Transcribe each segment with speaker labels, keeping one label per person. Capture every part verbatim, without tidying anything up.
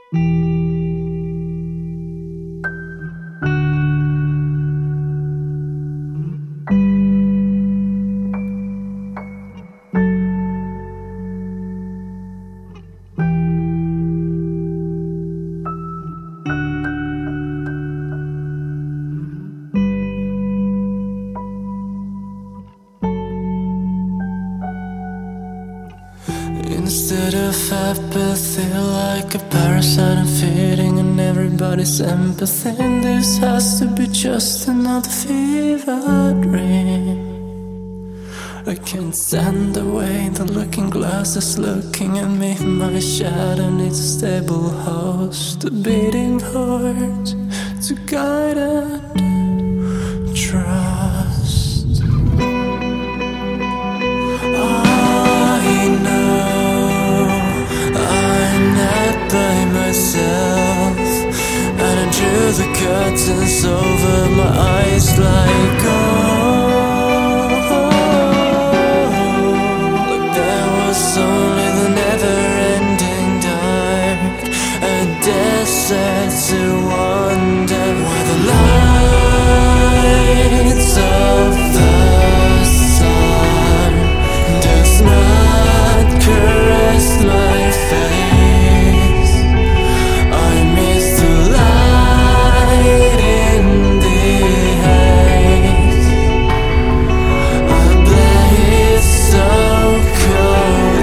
Speaker 1: Instead of apathy, like a parasite, I'm feeding on everybody's empathy. And this has to be just another fever dream. I can't stand the way the looking glass is looking at me. My shadow needs a stable host, a beating heart to guide and trust. I know I'm not by myself, and I drew the curtains over my eyes like gold. Only the never-ending dark, a desert to wander where the lights of the sun does not caress my face. I miss the light in the haze. A blaze so cold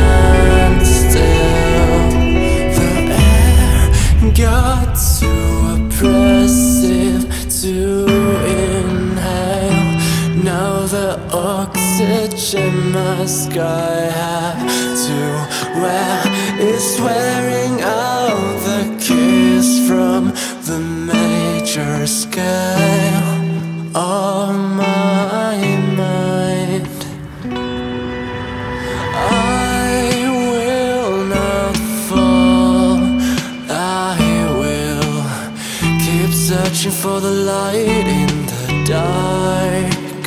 Speaker 1: got too oppressive to inhale. Now the oxygen mask I have to wear is wearing out the kiss from the major scale of my mind. I will not fall, searching for the light in the dark.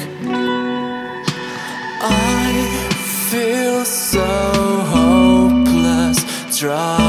Speaker 1: I feel so hopeless, dry.